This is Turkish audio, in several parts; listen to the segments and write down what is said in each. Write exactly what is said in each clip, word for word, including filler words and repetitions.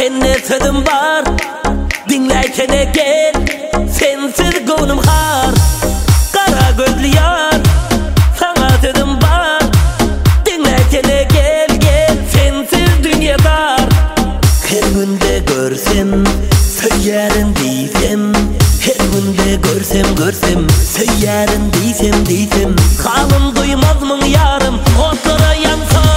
Senne sözüm var, dinleykene gel. Sensiz gönlüm har, kara gözlü yar. Sana sözüm var, dinleykene gel gel. Sensiz dünya dar. Her günde görsem, söylerim diysem. Her günde görsem görsem, söylerim diysem diysem. Halım duymaz mı yarım, otlara yansam.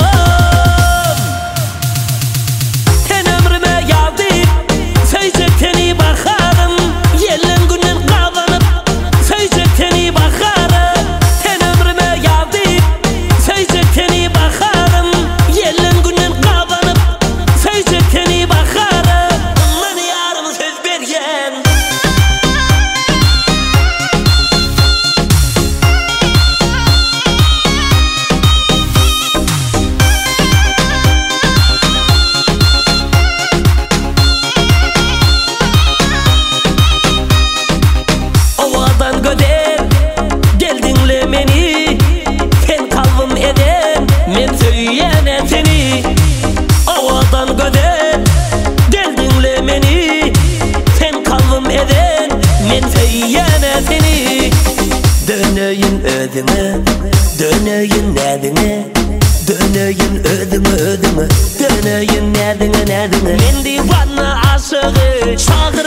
Men söyleyene seni, ovadan göder. Gel dinle beni, sen kalbim eden. Men söyleyene seni. Döneyim ödüme, döneyim nedine. Döneyim ödüme ödüme, döneyim nedine nedine. Men divana aşığı, çağı